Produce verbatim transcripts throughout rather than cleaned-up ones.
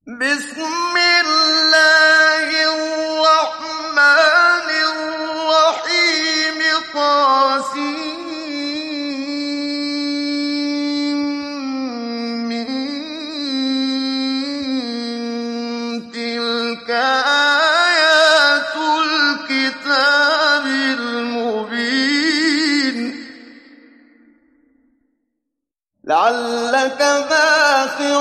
بسم الله الرحمن الرحيم طاسين تلك آيات الكتاب المبين لعلك باخع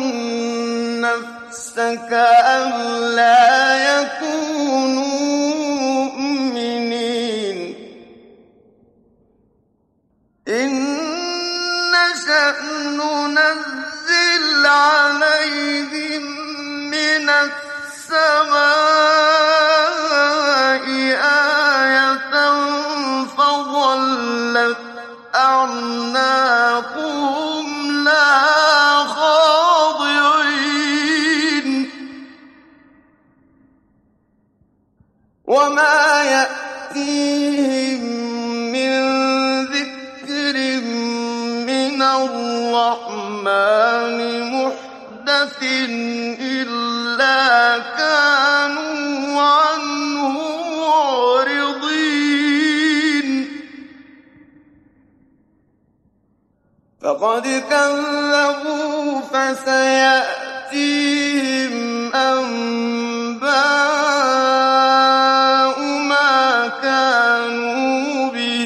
نفسك ألا يكونوا مؤمنين إن نشأ ننزل عليهم من السماء آية فظلت أعناقهم لها خاضعين وما يأتيهم من ذكر من الرحمن محدث إلا كانوا عنه معرضين فقد كذبوا فسيأتيهم أنباء ما كانوا به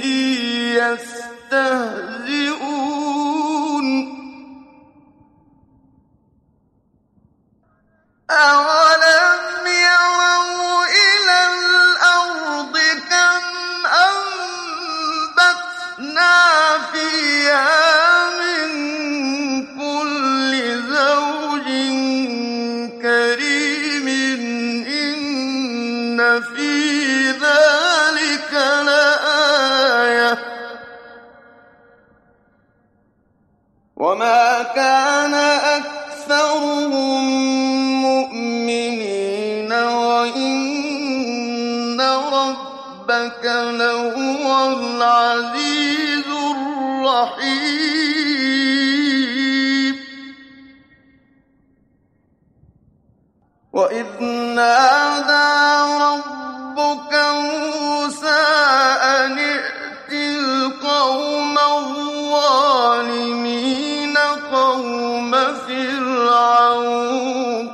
يستهزئون أولم يروا إلى الأرض كم أنبتنا فيها من كل زوج كريم إن في ذلك لآية وما كان أكثرهم مؤمنين وإن ربك لهو العزيز الرحيم وإذ نادى ربك موسى أن ائت القوم الظالمين قوم فرعون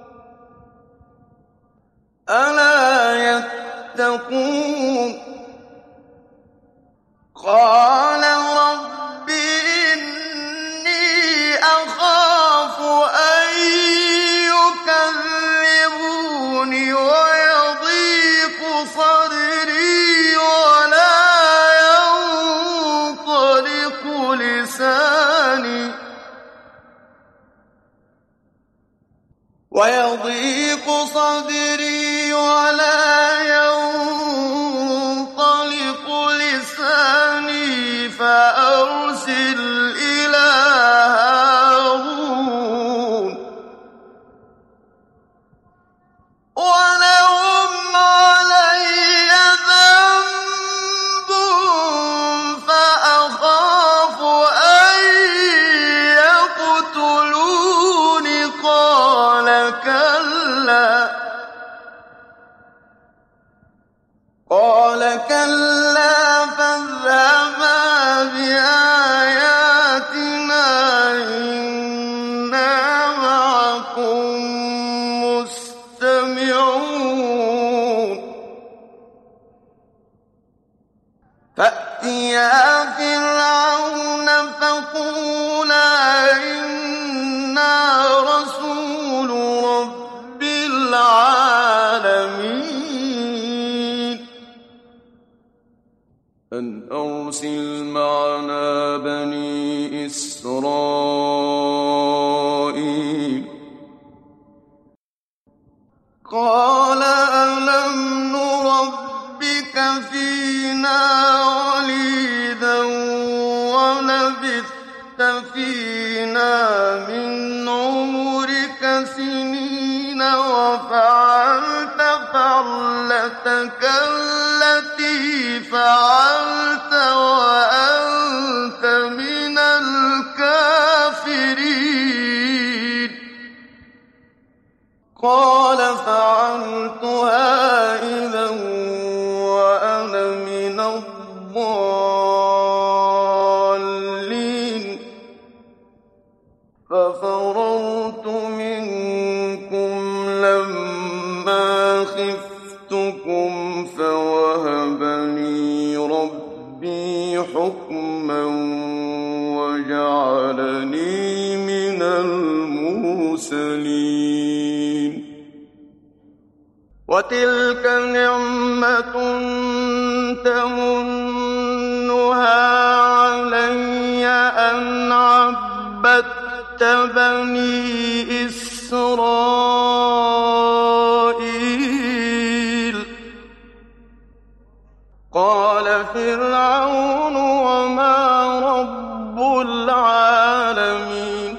ألا يتقون قال رب إني أخاف أن يكذبون ويضيق صدري ولا ينطلق لساني ويضيق صدري ولا ينطلق لساني فأرسل إلى هارون ولهم علي ذنب فأخاف أن يقتلون قال كلا قال كلا فاذهبا بآياتنا إنا معكم مستمعون فأتيا فرعون فقولا إنا رسول رب العالمين أن أرسل معنا بني إسرائيل قال ألم نربك فينا وليدا ولبثت فينا من عمرك سنين وفعلت فعلتك التي فعلت وأنت من الكافرين قَالَ فَعَلْتُهَا إِذًا وَأَنَا مِنَ الضَّالِّينَ فَفَرَرْتُ مِنكُمْ لَمَّا خِفْتُكُمْ فَوَهَبَ لِي رَبِّي حُكْمًا وَجَعَلَنِي مِنَ الْمُرْسَلِينَ وَتِلْكَ نِعْمَةٌ تَمُنُّهَا عَلَيَّ أَنْ عَبَّدتَّ بَنِي إِسْرَائِيلَ قَالَ فِرْعَوْنُ وَمَا رَبُّ الْعَالَمِينَ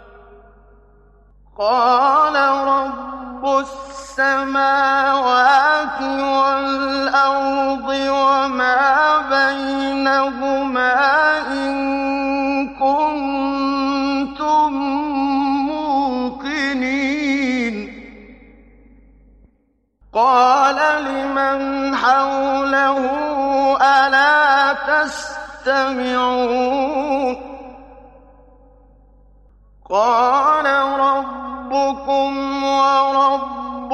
قَالَ رَبُّ السَّمَاوَاتِ وَالْأَرْضِ وَمَا بَيْنَهُمَا إِن كُنتُم مُّوقِنِينَ قَالَ لِمَنْ حَوْلَهُ أَلَا تَسْتَمِعُونَ قَالَ رَبُّكُمْ وَرَبُّ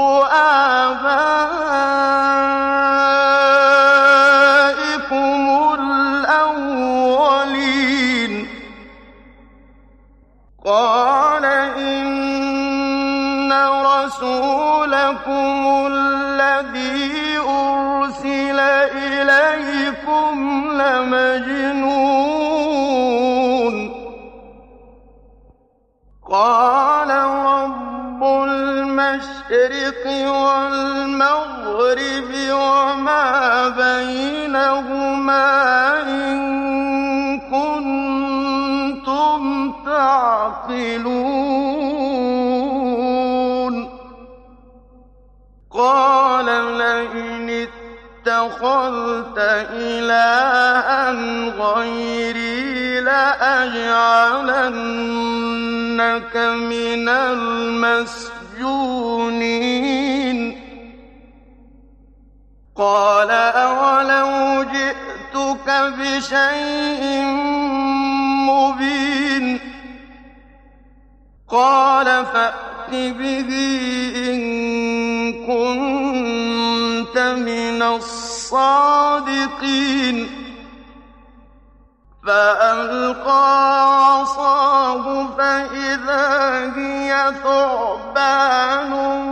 آبَائِكُمُ الْأَوَّلِينَ قَالَ إِنَّ رَسُولَكُمُ الَّذِي أُرْسِلَ إِلَيْكُمْ لَمَجْنُونٌ قَالَ رَبُّ الْمَشْرِقِ وَالْمَغْرِبِ وَمَا بَيْنَهُمَا إِن كُنتُمْ تَعْقِلُونَ قَالَ لَئِنِ اتَّخَذْتَ إِلَٰهًا غَيْرِي لَأَجْعَلَنَّكَ مِنَ الْمَسْجُونِينَ قَالَ أَوَلَوْ جِئْتُكَ بِشَيْءٍ مُّبِينٍ قَالَ فَأْتِ بِهِ إِن كُنتَ مِنَ الصَّادِقِينَ فَأَلْقَىٰ عَصَاهُ فَإِذَا هِيَ ثُعْبَانٌ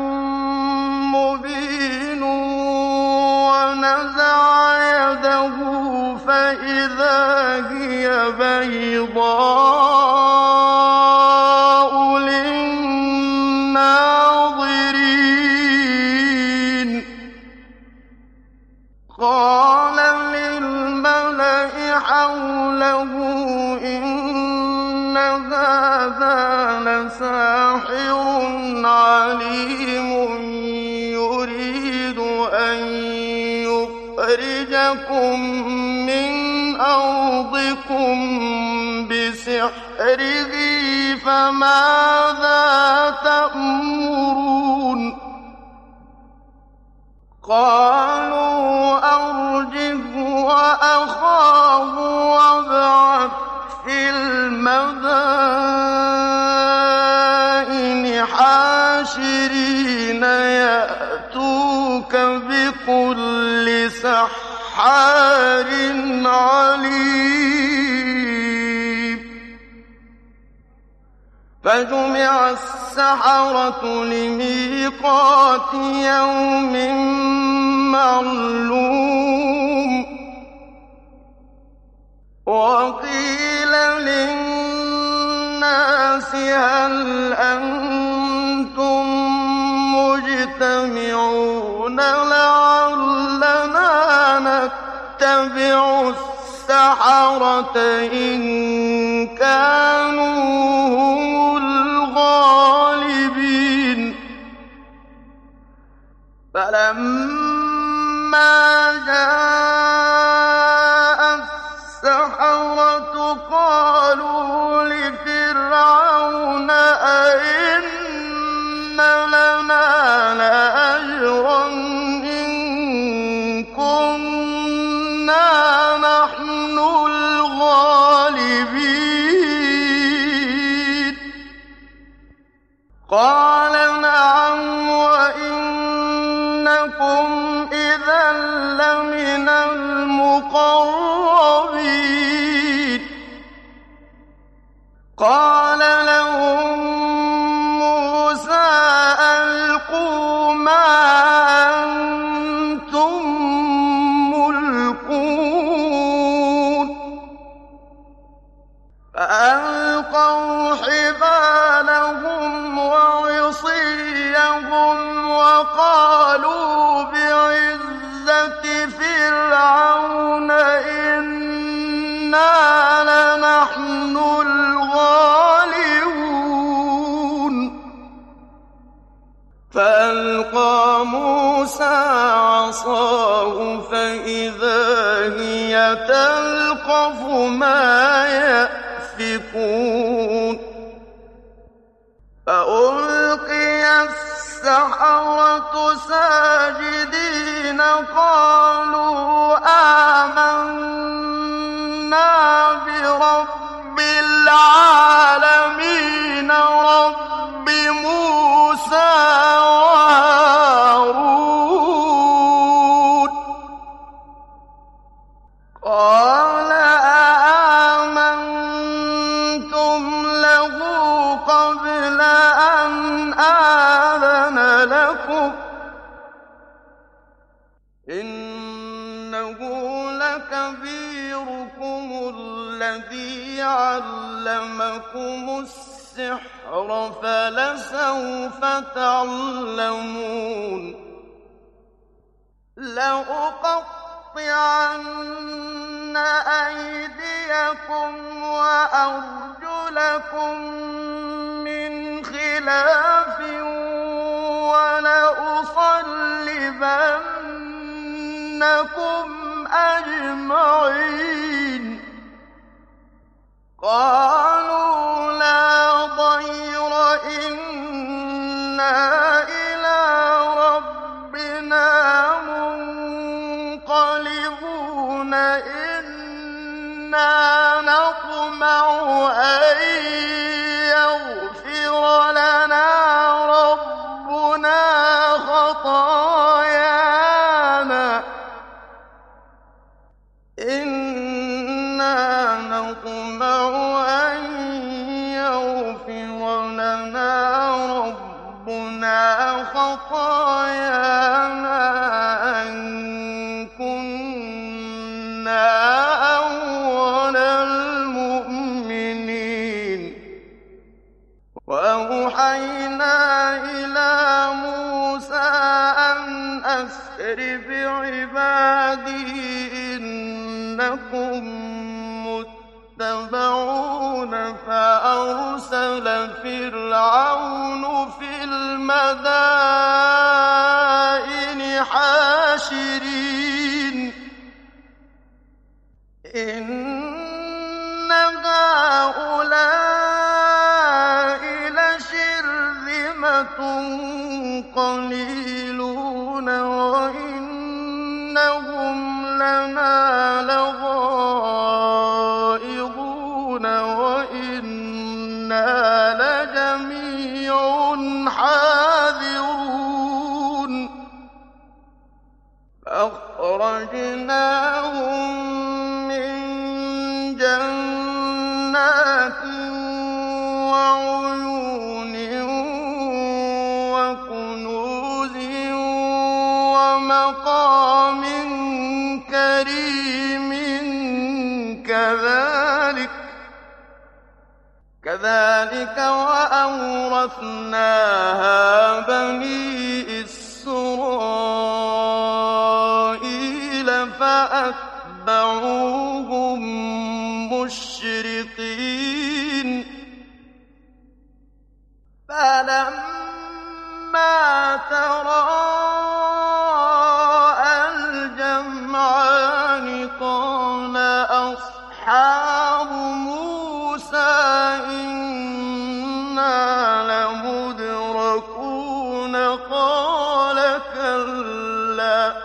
مُّبِينٌ ونزع يده فإذا هي بيضاء للناظرين قال للملأ حوله إن هذا لساحر عليم يريد أن يخرجكم من أرضكم بسحره فماذا تأمرون قالوا أرجه وأخاه وابعث في المدائن حاشرين يأتوك بكل سحار عليم فجمع السحرة لميقات يوم معلوم وقيل للناس هل أنتم مجتمعون لعلنا نتبع السحرة إن كانوا هم الغالبين فلما جاء السحرة قالوا لفرعون أئن لنا لأجرا إن كنا نحن الغالبين قال نعم وإنكم إذا لمن المقربين قال لهم موسى ألقوا ما أنتم ملقون فألقوا حبالهم وعصيهم وقالوا بعزة فرعون إنا لنحن الغالبون فألقى موسى عصاه فإذا هي تلقف ما يأفكون فألقي السحرة ساجدين قالوا آمنا برب العالمين رب موسى وهارون قال آمنتم له قبل أن آذن لكم إنه لكبيركم الذي علمكم السحر فلسوف تعلمون لأقطعن أيديكم وأرجلكم من خلاف ولأصلبنكم أجمعين قالوا لا ضير إنا إلى ربنا منقلبون إنا نطمع أن يغفر لنا ربنا خطايانا إنا نطمع أن يغفر لنا ربنا خطايانا أن كنا أول المؤمنين وأوحينا إلى موسى أن أسر بعبادي إنكم متبعون فأرسل فرعون في المدائن حاشرين إن هؤلاء لشرذمة قليلون وإنهم لنا لغائظون وإنا لجميع حاذرون فأخرجناهم من جنات وعيون وكنوز ومقام كريم كذلك كذلك وأورثناها بني إسرائيل فأتبعوهم مشرقين فلما تراءى الجمعان قال أصحاب موسى إنا لمدركون قال كلا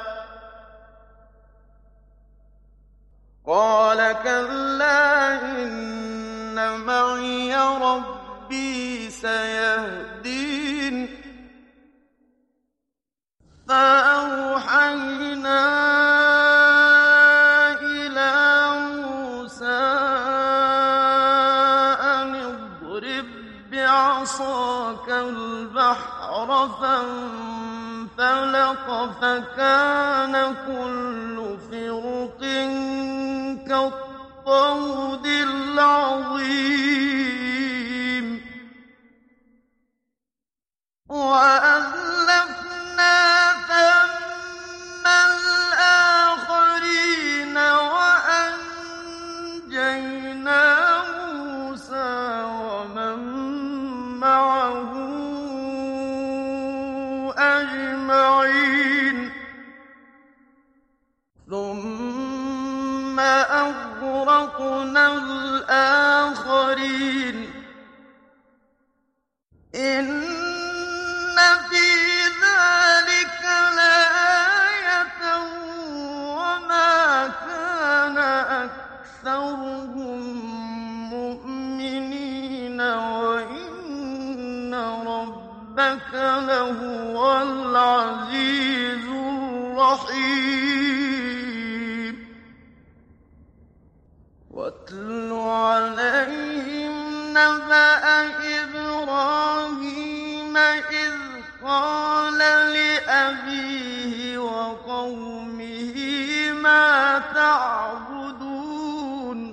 قال كلا إن معي ربي سيهدين فأوحينا إلى موسى أن اضرب بعصاك البحر فانفلق فكان كل فرق كالطود العظيم وأزلفنا ثم الآخرين وأنجينا موسى ومن معه أجمعين ثم أغرقنا الآخرين إن في ذلك لآية وما كان أكثرهم مؤمنين وإن ربك لهو العزيز الرحيم واتل عليهم نبأ إبراهيم إذ قال لأبيه وقومه ما تعبدون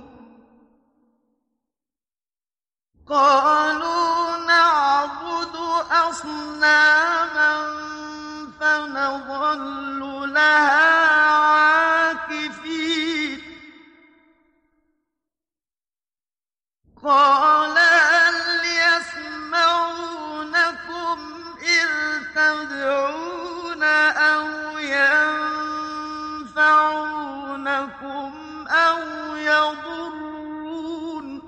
قالوا نعبد أصناما فنظل لها عاكفين قال هل يسمعونكم إذ تدعون أو ينفعونكم أو يضرون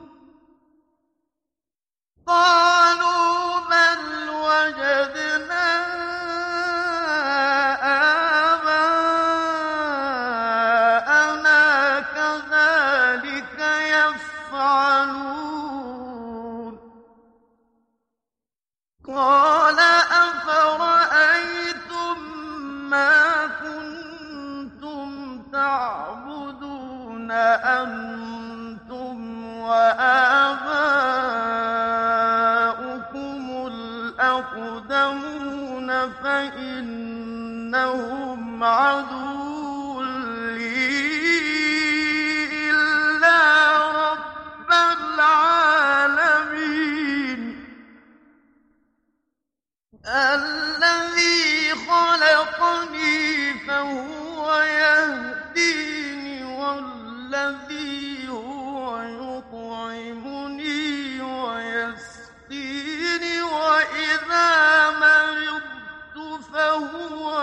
قالوا بل وجدنا آباءنا كذلك يفعلون قال أفرأيتم ما كنتم تعبدون أنتم وآباؤكم الأقدمون فإنهم عدو لي إلا رب العالمين الذي خلقني فهو يهديني والذي هو يطعمني ويسقيني وإذا مرضت فهو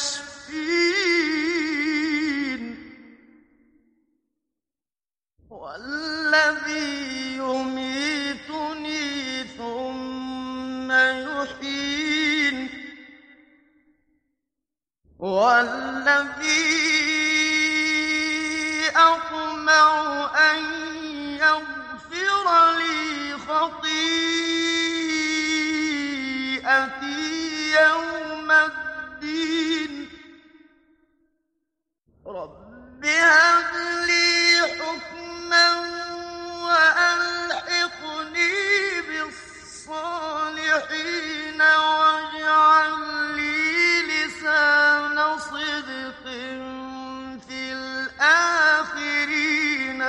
يشفين والذي يميتني ثم يحيين والذي أطمع أن يغفر لي خطيئتي يوم الدين رب هب لي حكما وألحقني بالصالحين واجعل لي لسان صدق في الآخرين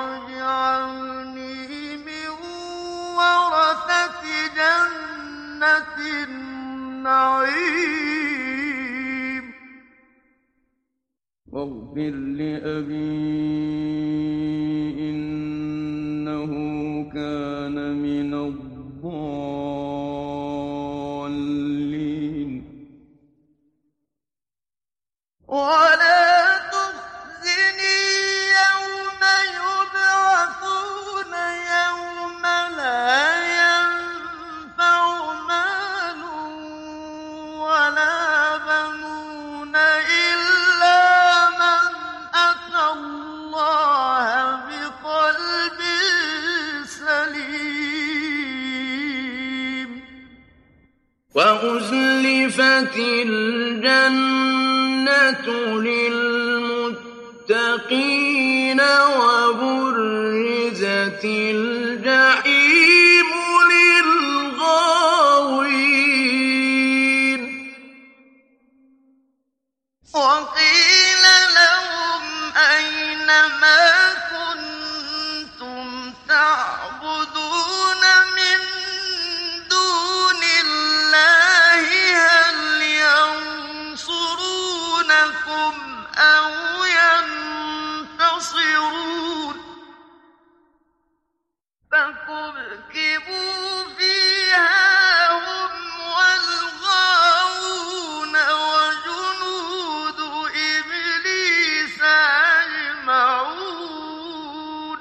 واجعلني من ورثة جنة النعيم واغفر لأبي إنه كان من الضالين ولا تخزني يوم يبعثون يوم لا ينفع مال وَأُزْلِفَتِ الْجَنَّةُ لِلْمُتَّقِينَ وَبُرِّزَتِ الْجَحِيمُ لِلْغَاوِينَ وَقِيلَ لَهُمْ أَيْنَ مَا كُنتُمْ تَعْبُدُونَ مِن دُونِ اللَّهِ هَلْ يَنصُرُونَكُمْ أَوْ يَنتَصِرُونَ فَكُبْكِبُوا فِيهَا هُمْ وَالْغَاوُونَ وَجُنُودُ إِبْلِيسَ أَجْمَعُونَ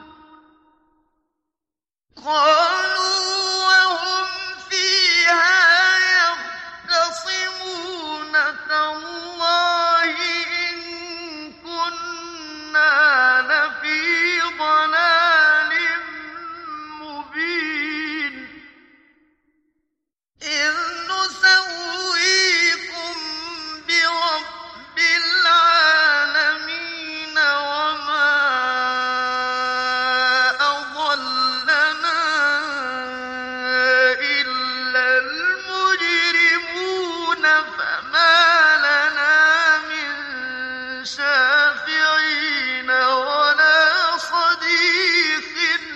قَالُوا وَهُمْ فِيهَا يَخْتَصِمُونَ تَاللَّهِ إِن كُنَّا لَفِي ضَلَالٍ مُّبِينٍ إِذْ نُسَوِّيكُم بِرَبِّ الْعَالَمِينَ وَمَا أَضَلَّنَا إِلَّا الْمُجْرِمُونَ فَمَا لَنَا مِن شَافِعِينَ وَلَا صَدِيقٍ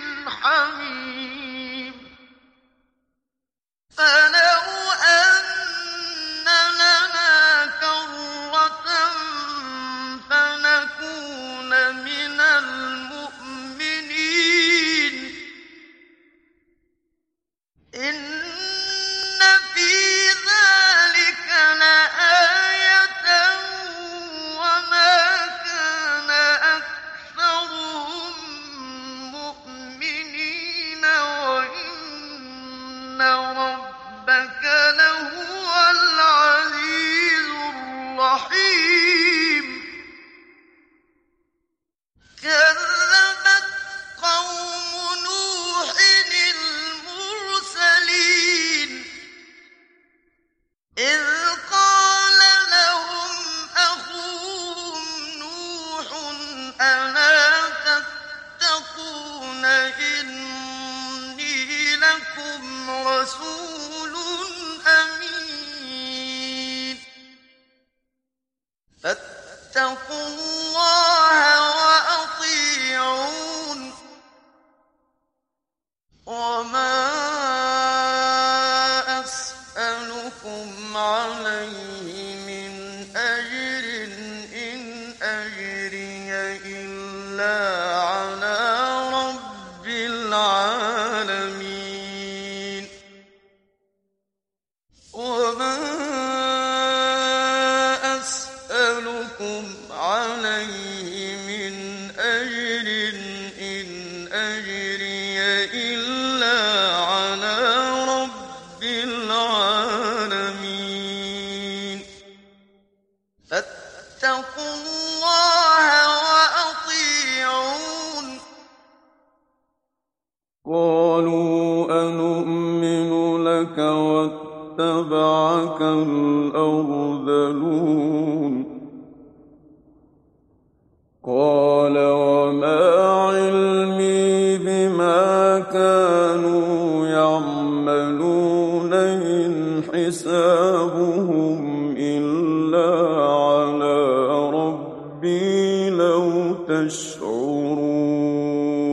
حَمِيمٍ فَلَوْ أَنَّ لَنَا كَرَّةً فَنَكُونَ مِنَ الْمُؤْمِنِينَ إِنَّ فِي ذَٰلِكَ لَآيَةً وَمَا كَانَ أَكْثَرُهُم مُّؤْمِنِينَ وَإِنَّ رَبَّكَ لَهُوَ الْعَزِيزُ الرَّحِيمُ كَذَّبَتْ قَوْمُ نُوحٍ الْمُرْسَلِينَ إِذْ قَالَ لَهُمْ أَخُوهُمْ نُوحٌ أَلَا تَتَّقُونَ إِنِّي لَكُمْ رَسُولٌ أَمِينٌ فَاتَّقُوا اللَّهَ وَأَطِيعُونِ وَمَا أَسْأَلُكُمْ عَلَيْهِ مِنْ أَجْرٍ إِنْ أَجْرِيَ إِلَّا عَلَىٰ رَبِّ الْعَالَمِينَ وَمَا أَسْأَلُكُمْ عَلَيْهِ مِنْ أَجْرٍ إِنْ أَجْرِيَ إِلَّا عَلَىٰ رَبِّ الْعَالَمِينَ فَاتَّقُوا اللَّهَ وَأَطِيعُونِ قَالُوا أَنُؤْمِنُ لَكَ وَاتَّبَعَكَ الْأَرْذَلُونَ قَالَ وَمَا عِلْمِي بِمَا كَانُوا يَعْمَلُونَ إِنْ حِسَابُهُمْ إِلَّا عَلَىٰ رَبِّي لَوْ تَشْعُرُونَ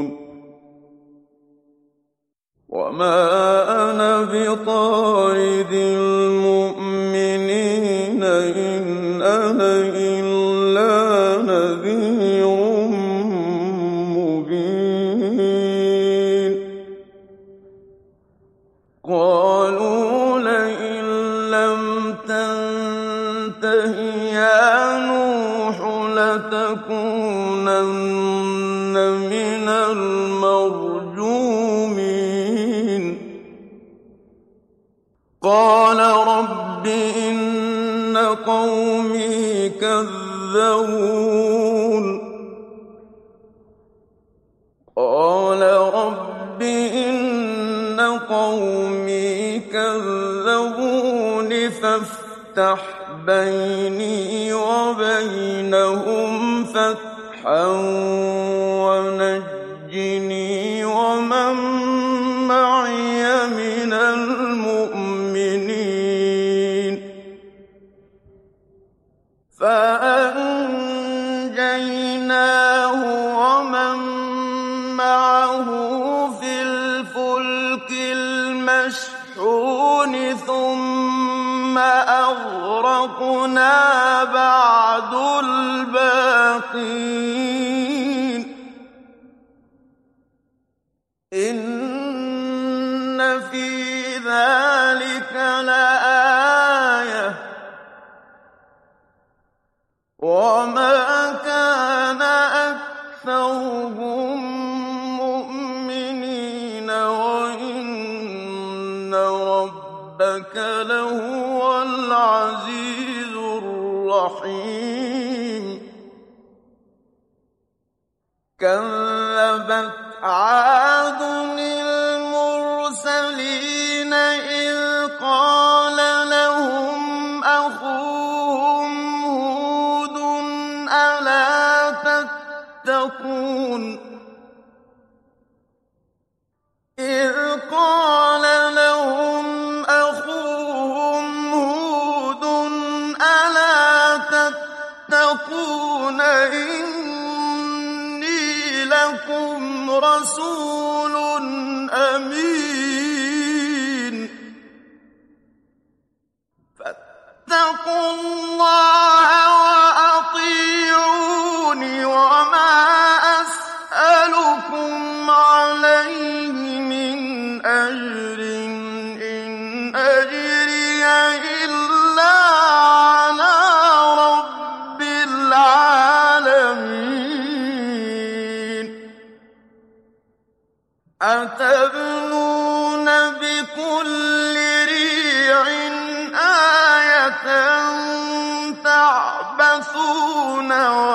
وَمَا أَنَا بِطَارِدِ الْمُؤْمِنِينَ إِنْ أَنَا إِلَّا نَذِيرٌ مُّبِينٌ قَالُوا لَئِن لَّمْ تَنتَهِ يَا نُوحُ لَتَكُونَنَّ مِنَ الْمَرْجُومِينَ قَالَ رَبِّ إِنَّ قَوْمِي كَذَّبُونِ قَالَ رَبِّ إِنَّ قَوْمِي كَذَّبُونِ فافتح بيني وبينهم فتحا ونجني ومن معي من المؤمنين فأنجيناه ومن معه في الفلك المشحون ثم أغرقنا بعد الباقين إن في ذلك لآية وما كان أكثرهم مؤمنين وإن ربك لهو العزيز الرحيم كذبت عاد المرسلين إذ قال لهم أخوهم هود ألا تتقون إذ قال لهم أخوهم هود ألا تتقون إني لكم رسول أمين فاتقوا الله وأطيعون وما أسألكم عليه من أجر إن أجري إلا على رب العالمين أتبنون بكل ريع آية تعبثون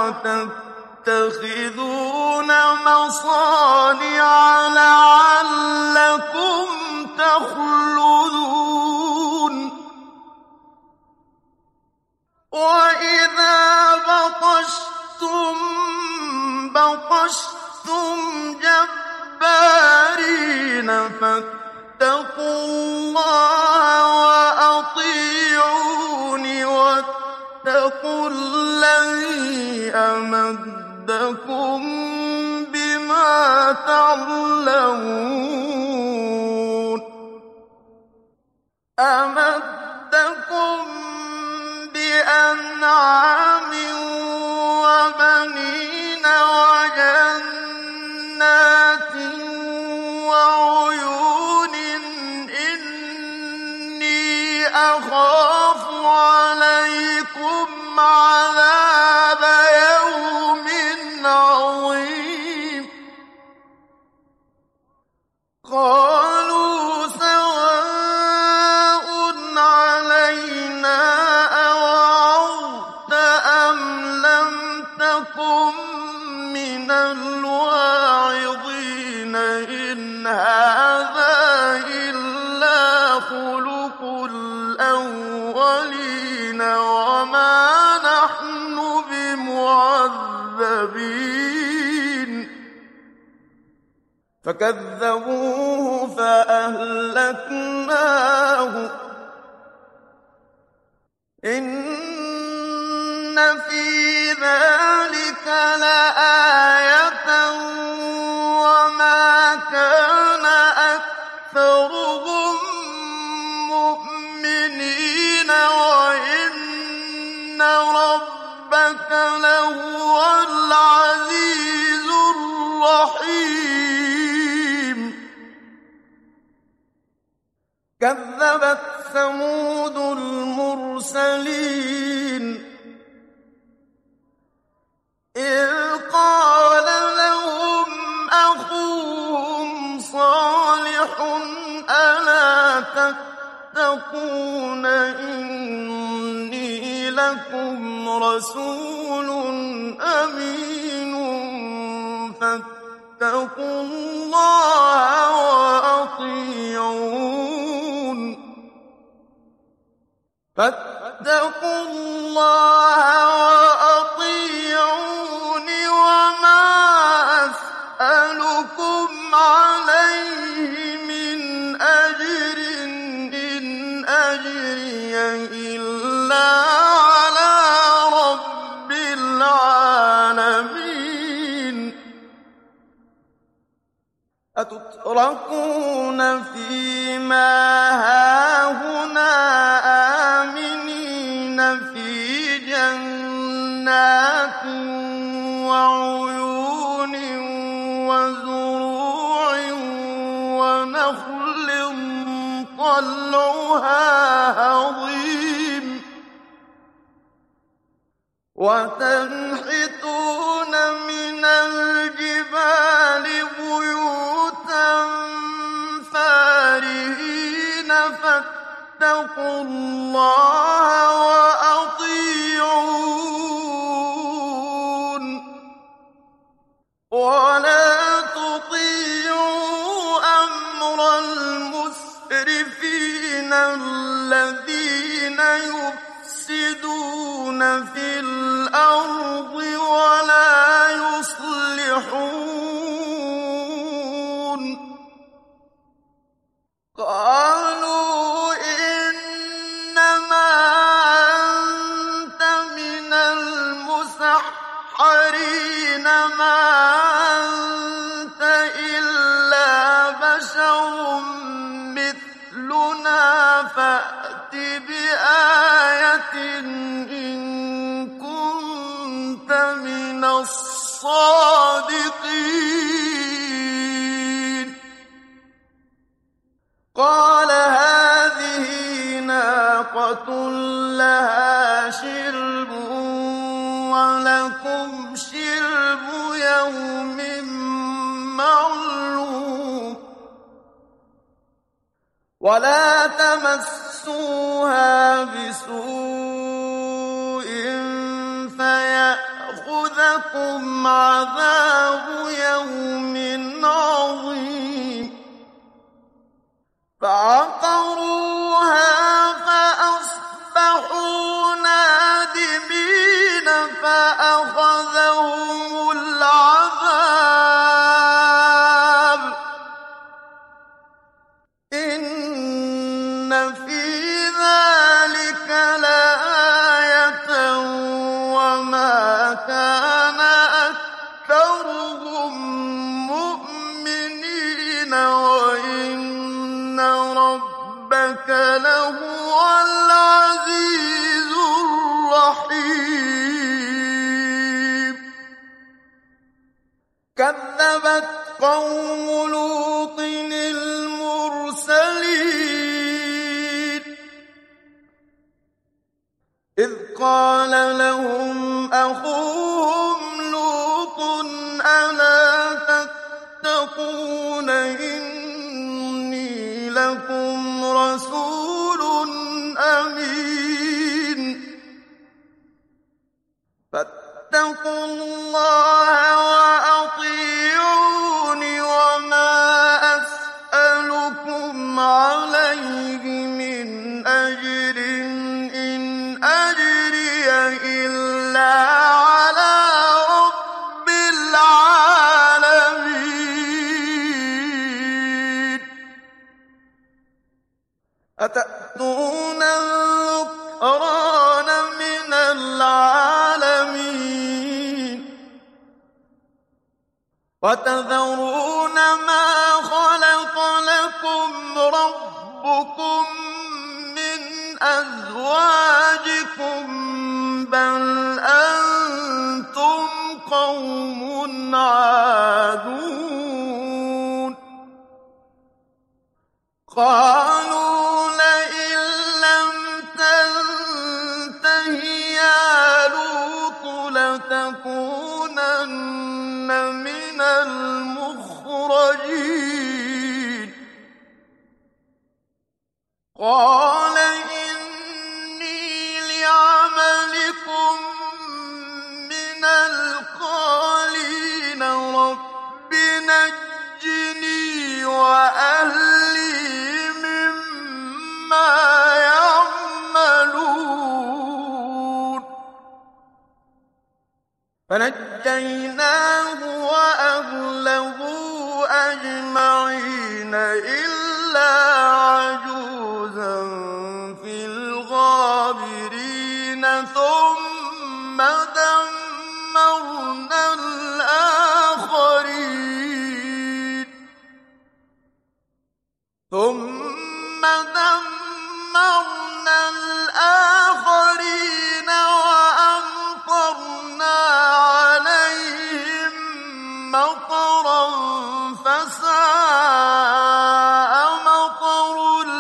وتتخذون مصانع لعلكم تخلدون وإذا بطشتم بطشتم جبارين فاتقوا الله وأطيعون واتقوا الذي أمدكم بما تعلمون أمدكم بأنعام وبنين وجنات وعيون إني أخاف عليكم عذاب يوم عظيم قالوا سواء علينا أوعظت أم لم تكن من الواعظين إن هذا إلا خلق الأولين وما نحن بمعذبين فكذبوه فأهلكناه إن في ذلك لآية وما كان أكثرهم مؤمنين وإن ربك لهو العزيز الرحيم كذبت ثمود المرسلين إذ قال لهم أخوهم صالح ألا تتقون إني لكم رسول أمين فاتقوا الله وأطيعون فاتقوا الله وأطيعون وما أسألكم عليه من أجر إن أجري إلا على رب العالمين أتتركون فيما هاهنا آمنين في جنات وعيون وزروع ونخل طلعها هضيم وتنحتون من الجبال بيوتا فارهين فاتقوا الله وأطيعون ولا تطيعوا أمر المسرفين الذين يفسدون في الأرض ولا يصلحون قالوا إنما أنت من المسحرين ما أنت إلا بشر مثلنا فأت بآية إن كنت من الصادقين قال هذه ناقة لها شرب ولكم شرب يوم معلوم ولا تمسوها بسوء فيأخذكم عذاب يوم عظيم فعقروها فأصبحوا نادمين فأخذهم العذاب إن في ذلك لآية وما كان أكثرهم مؤمنين وإن ربك لهو العزيز الرحيم كذبت قوم لوط المرسلين إذ قال لهم أخوهم لوط ألا تتقون إني لكم رسول أمين فاتقوا الله وأطيعون وما أسألكم عليه من أجر إن أجري إلا على رب العالمين أتأتون الذكران من العالمين وتذرون ما خلق لكم ربكم من أزواجكم بل أنتم قوم عادون قالوا لئن لم تنته يا لوط لتكونن من المخرجين قال إني لعملكم من القالين رب نجني وأهلي مما يعملون فنجيناه وأهله أجمعين إلا عجوزا في الغابرين ثم دمرنا الآخرين ثم دمرنا الآخرين وأمطرنا عليهم مطرا فساء مطر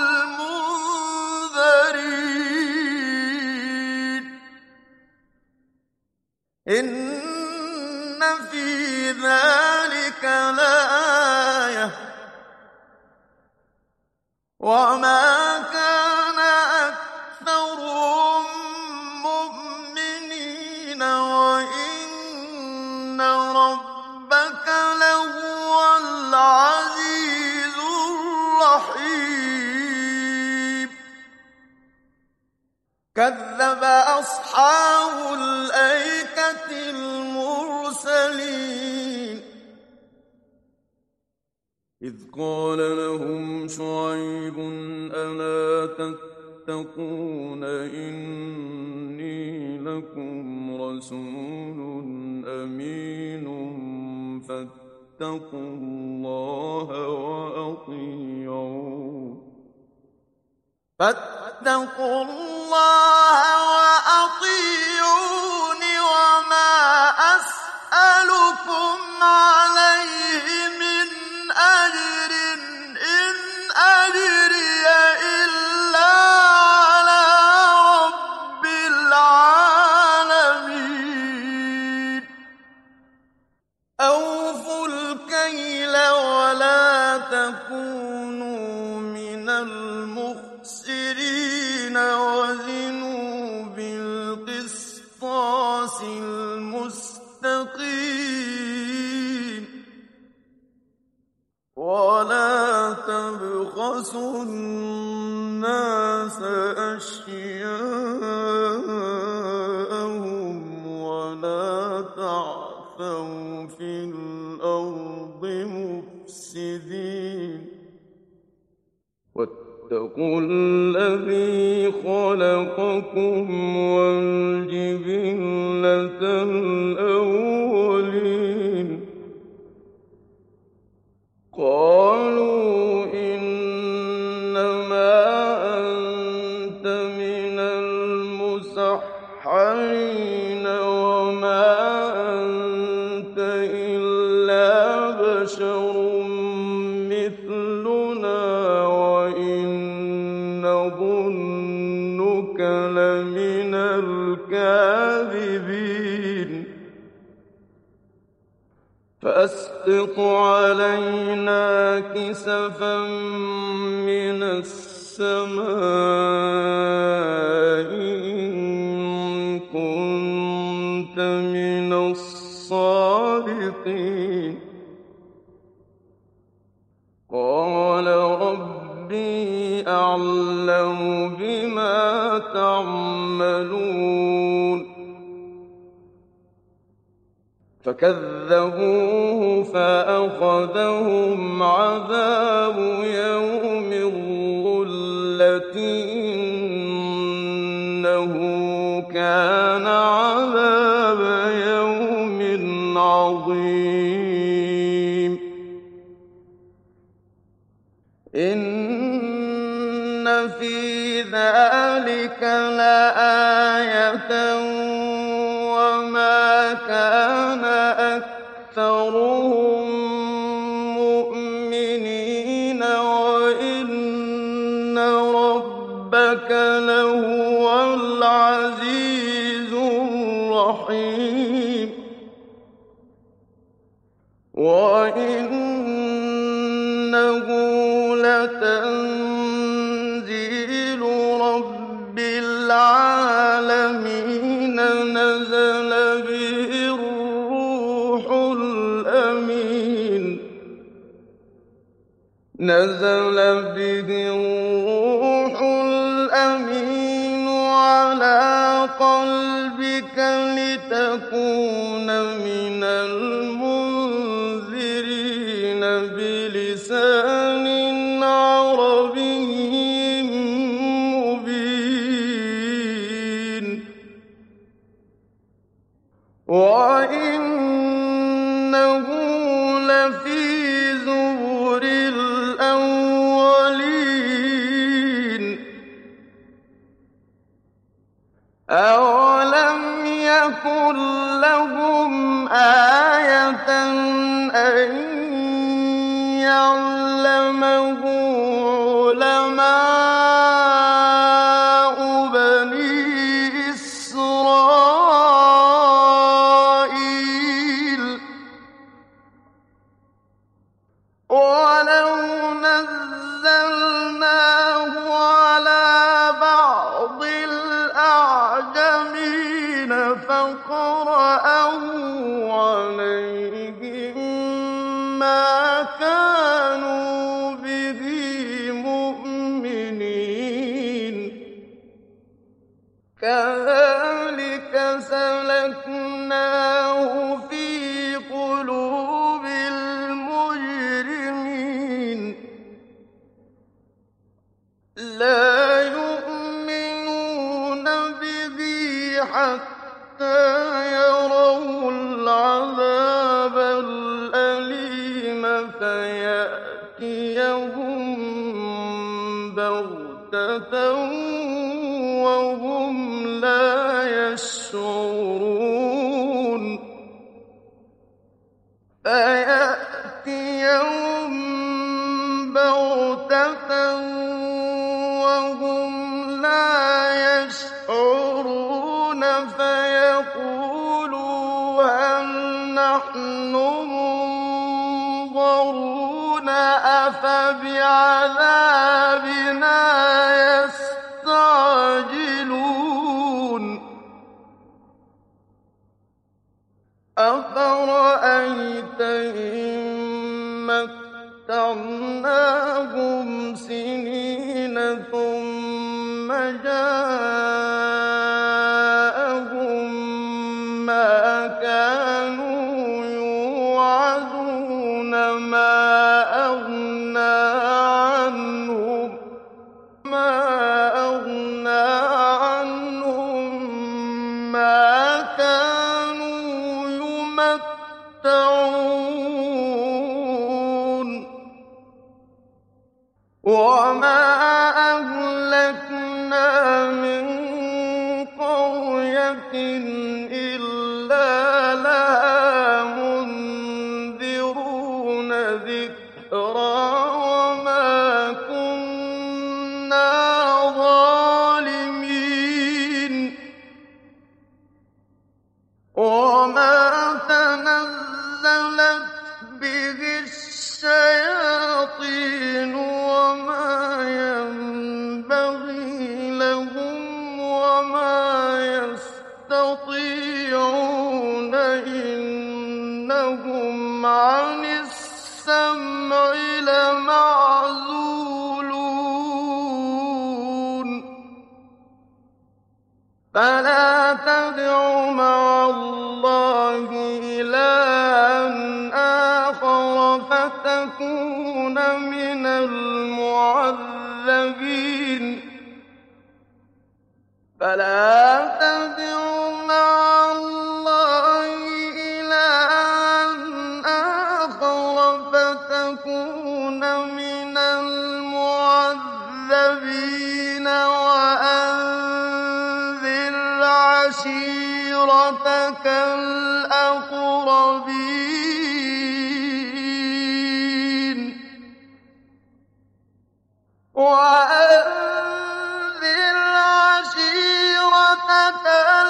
المنذرين إن في ذلك لآية وما كان أكثرهم مؤمنين وإن ربك لهو العزيز الرحيم كذب أصحاب الأيكة المرسلين إذ قال لهم شعيب ألا تتقون إني لكم رسول أمين فاتقوا الله وأطيعون فاتقوا الله وأطيعون وما أسألكم عليه من أجر إن أجري إلا على رب العالمين أوفوا الكيل ولا تكونوا من المخسرين وزنوا بالقسطاس المستقيم ولا تبخسوا الناس أشياءهم ولا تعثوا في الأرض مفسدين واتقوا الذي خلقكم والجبلة الأولين قالوا إنما أنت من المسحرين وما أنت إلا بشر مثلنا وإن نظنك لمن الكاذبين فأسقط علينا كسفا من السماء إن كنت من الصادقين قال ربي أعلم بما تعملون فكذبوه فأخذهم عذاب يوم الظلة إنه كان عذاب يوم عظيم إن في ذلك لآية وما كان أكثرهم مؤمنين وإن ربك لهو العزيز الرحيم وإنه لتنزيل رب العالمين نزل به الروح الأمين نزل به الروح الأمين على قلبك لتكون من المنذرين بلسان عربي مبين وإنه لفي زبر الأولين أولم يكن لهم آية أن يعلمه علماء بني إسرائيل ولو نزلناه على بعض الأعجمين فقرأه عليهم ما كانوا به مؤمنين كذلك سلكناه في قلوب المجرمين لا يؤمنون به حتى يروا العذاب الأليم فيأتيهم بغتة وهم لا يشعرون فيأتيهم بغتة وهم لا يشعرون فيقولوا هل نحن منظرون أفبعذابنا يستعجلون أفرأيت إن متعناهم سنين ثم جاءهم ما كانوا يوعدون ما أغنى عنهم ما أغنى عنهم ما كانوا يمتعون وما أهلكنا من قرية إلا لها منذرون ذكرى وما كنا ظالمين وما تنزلت به الشياطين وما ينبغي لهم وما يستطيعون إنهم عن السمع لمعزولون فلا تدع مع الله إلها آخر فتكون من المعذبين فلا تدع مع الله إلها آخر فتكون من المعذبين وأنذر عشيرتك الأقربين وأنذر عشيرتك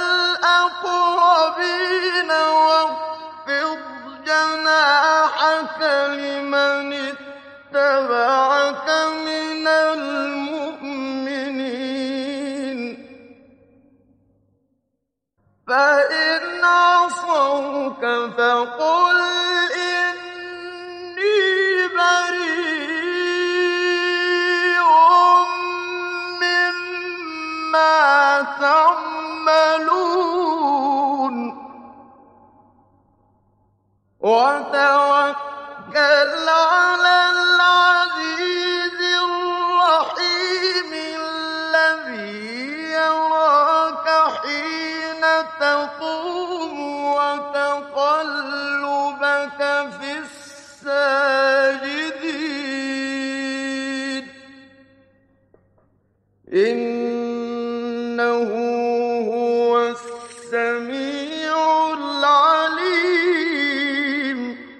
الأقربين واخفض جناحك لمن اتبعك من المؤمنين فإن عصوك فقل إني بريء مما تعملون وتوكل على العزيز الرحيم الذي يراك حين تقوم وتقلبك في الساجدين إنه هو السميع العليم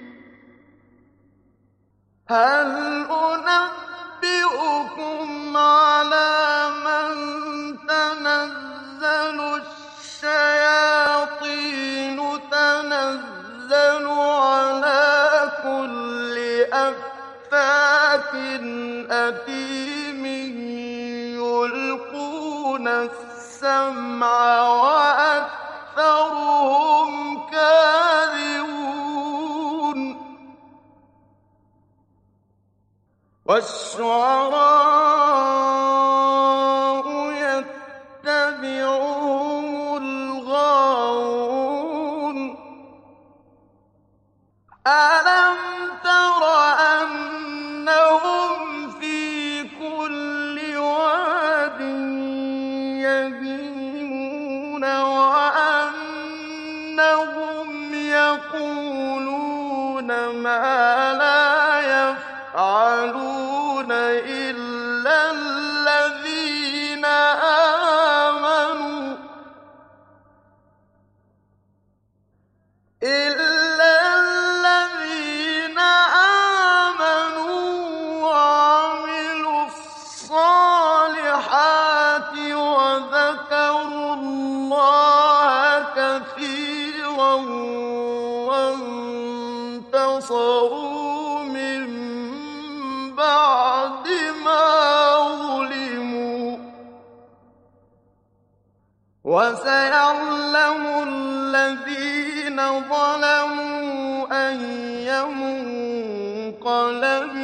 هل أنبئكم على من تنزل الشياطين تنزل على كل أفاك أثيم يلقون السمع وأكثرهم كاذبون والشعراء يتبعهم الغاوون ألم تر أنهم في كل واد يهيمون وأنهم يقولون ما لا يفعلون إلا الذين آمنوا إلا الذين آمنوا وعملوا الصالحات وذكروا الله كثيرا وانتصروا من بعد ما ظلموا وسيعلم الذين ظلموا أي منقلب